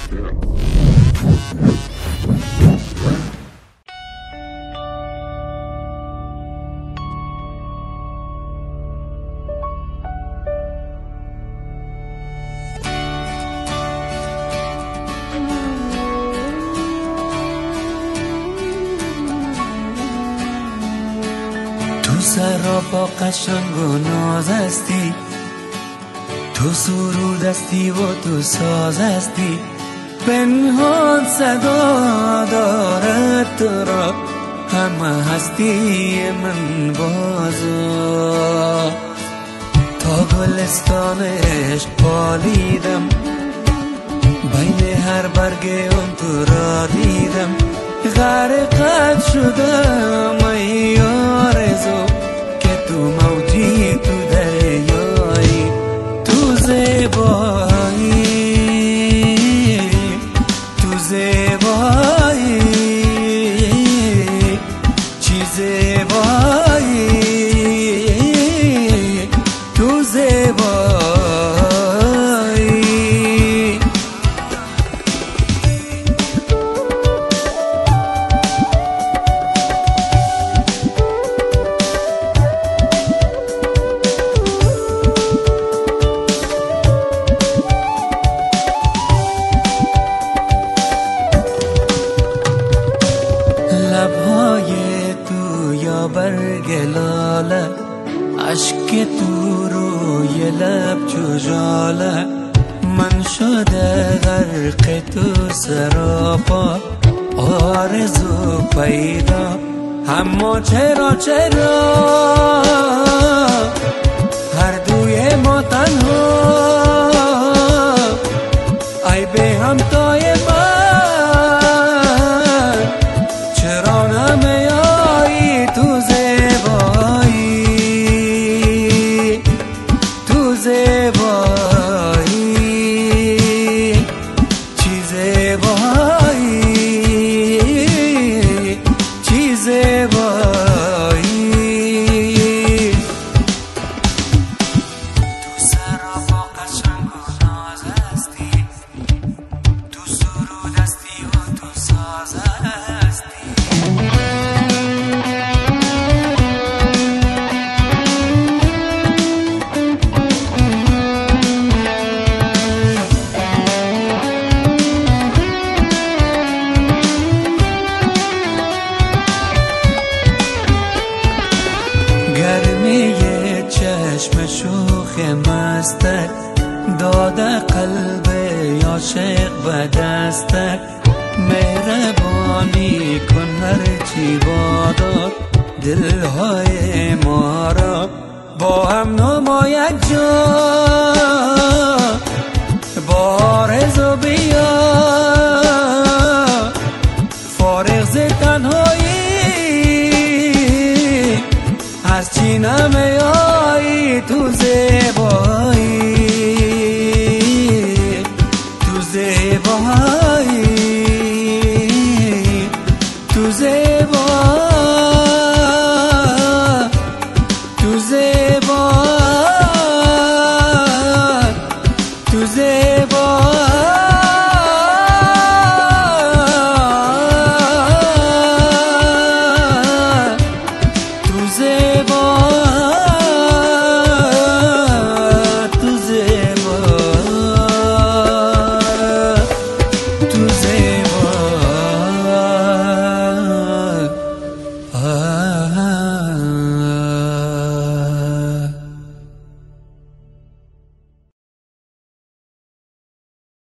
تو سراپا قشنگ و ناز هستی، تو سرود هستی و تو ساز هستی، پنهان صدا دارد تو را همه هستی من بازا. تا گلستان عشق پالیدم، بین هر برگ اون تو را دیدم، غرقت شدم ای آرزو که تو موجی تو دریایی، تو زیبایی، تو زیبایی، چی زیبایی، تو زیبایی. لبهای تو یا برگ لاله، عشق تو روی لب جوجاله، من شده غرق تو سراپا، آرزو پیدا اما چرا هر دوی ما تنها، ای به همتای من چرا نمیایی، تو زیبایی، تو زیبایی، چی زیبایی، چی زیبایی. تو سراپا قشنگ و ناز هستی، تو سرود هستی و تو ساز هستی. گرمی چشم شوخ مستت داده قلب عاشق به دستت، مهربانی کن هرچی بادا دلهای ما را با هم نماید جا، با آرزو بیا فارغ ز تنهایی، از چی نمیایی، تو